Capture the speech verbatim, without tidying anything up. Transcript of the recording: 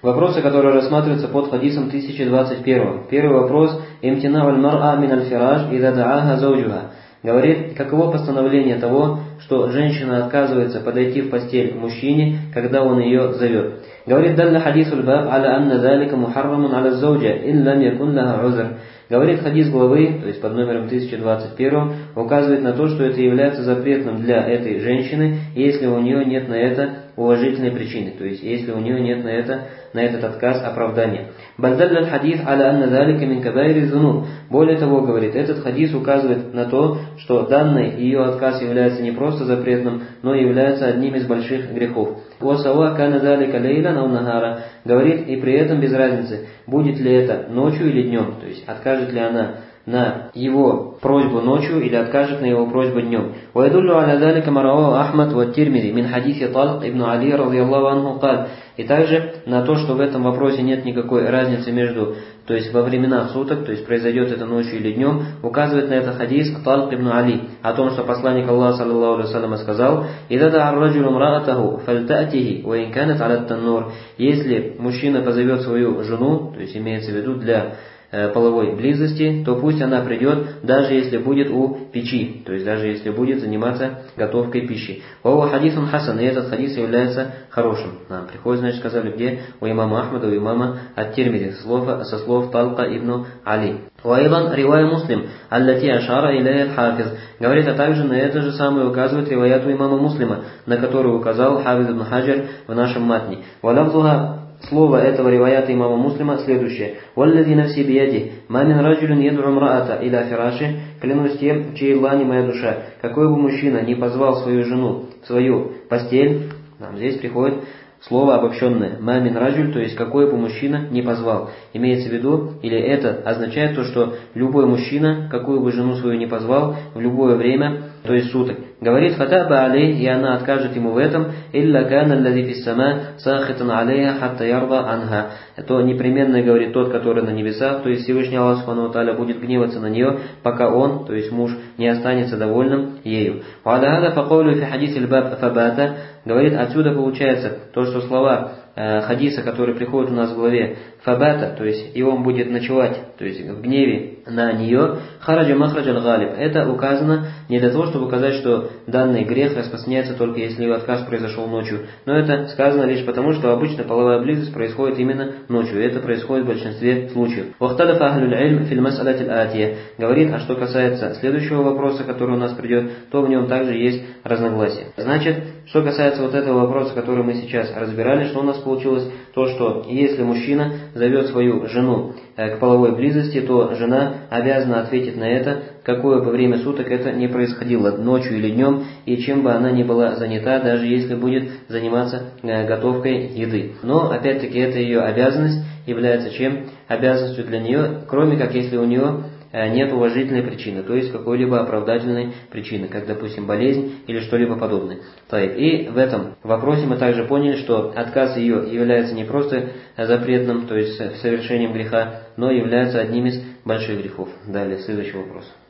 Вопросы, которые рассматриваются под хадисом тысяча двадцать один. Первый вопрос. Имтинау аль-мар'а мин аль-фираш ида да'аха зауджуха. Говорит, каково постановление того, что женщина отказывается подойти в постель мужчине, когда он ее зовет. Говорит, далля хадисуль баб аля анна залика мухаррамун аля зауджа ин лам якун лаха узр. Говорит, хадис главы, то есть под номером тысяча двадцать один, указывает на то, что это является запретным для этой женщины, если у нее нет на это уважительной причины, то есть если у нее нет на это на этот отказ оправдания. Бальдаль хадис аля анна залика мин кабайри зунуб. Более того, говорит, этот хадис указывает на то, что данный ее отказ является не просто запретным, но и является одним из больших грехов. Уасава кана залика лейлан ау нахара. Говорит, и при этом без разницы, будет ли это ночью или днем, то есть откажет ли она на его просьбу ночью или откажет на его просьбу днем. ويدل على ذلك ما رواه أحمد والترمذي من حديث طلق ابن علي رضي الله عنه قال. И также на то, что в этом вопросе нет никакой разницы между, то есть во времена суток, то есть произойдет это ночью или днем, указывает на это хадис Талк ибн Али, о том, что посланник Аллаха саллаллаху алейхи ва саллям сказал: «Ида да'а ар-раджулу имра'атаху фальтa'тихи ва ин канат 'аля ат-таннур». Если мужчина позовет свою жену, то есть имеется в виду для половой близости, то пусть она придет, даже если будет у печи, то есть даже если будет заниматься готовкой пищи. Вау хадисун хасан, и этот хадис является хорошим. Нам приходит, значит, сказали, где у имама Ахмада, у имама ат-Тирмизи, со слов Талка ибн Али. Вайдан ривая Муслим, аллати ашара иляя хафиз. Говорит, а также на это же самое указывает риваят у имама Муслима, на который указал Хафиз ибн Хаджар в нашем матне. Валавзуха. Слово этого риваята имама Муслима следующее. «Валлади нафси бияди, ма мин раджулин яду умраата иля фираши». Клянусь тем, чьей лани моя душа. Какой бы мужчина не позвал свою жену в свою постель, нам здесь приходит слово обобщенное. «Ма мин раджуль», то есть какой бы мужчина не позвал. Имеется в виду, или это означает то, что любой мужчина, какую бы жену свою не позвал, в любое время, то есть суток. Говорит, фатаба алей, и она откажет ему в этом, илля кана аллади фис сама сахитан алейха хатта ярда анха. То непременно, говорит, тот, который на небесах, то есть Всевышний Аллах Субхану ва Тааля будет гневаться на нее, пока он, то есть муж, не останется довольным ею. Ва'аля факаулю фи хадис аль-баб фабата. Говорит, отсюда получается то, что слова э, хадиса, которые приходят у нас в главе, фабата, то есть и он будет ночевать, то есть в гневе на нее, хараджа махраджа аль-галиб. Это указано не для того, чтобы указать, что данный грех распространяется только если его отказ произошел ночью, но это сказано лишь потому, что обычно половая близость происходит именно ночью, и это происходит в большинстве случаев. Вахталафа ахлюль ильм фил мас'алати аль-атия. Говорит, а что касается следующего вопроса, который у нас придет, то в нем также есть разногласия. Значит, что касается вот этого вопроса, который мы сейчас разбирали, что у нас получилось, то, что если мужчина зовет свою жену к половой близости, то жена обязана ответить на это, какое бы время суток это не происходило, ночью или днем, и чем бы она ни была занята, даже если будет заниматься готовкой еды. Но, опять-таки, это ее обязанность является чем? Обязанностью для нее, кроме как если у нее нет уважительной причины, то есть какой-либо оправдательной причины, как, допустим, болезнь или что-либо подобное. И в этом вопросе мы также поняли, что отказ ее является не просто запретным, то есть совершением греха, но является одним из больших грехов. Далее, следующий вопрос.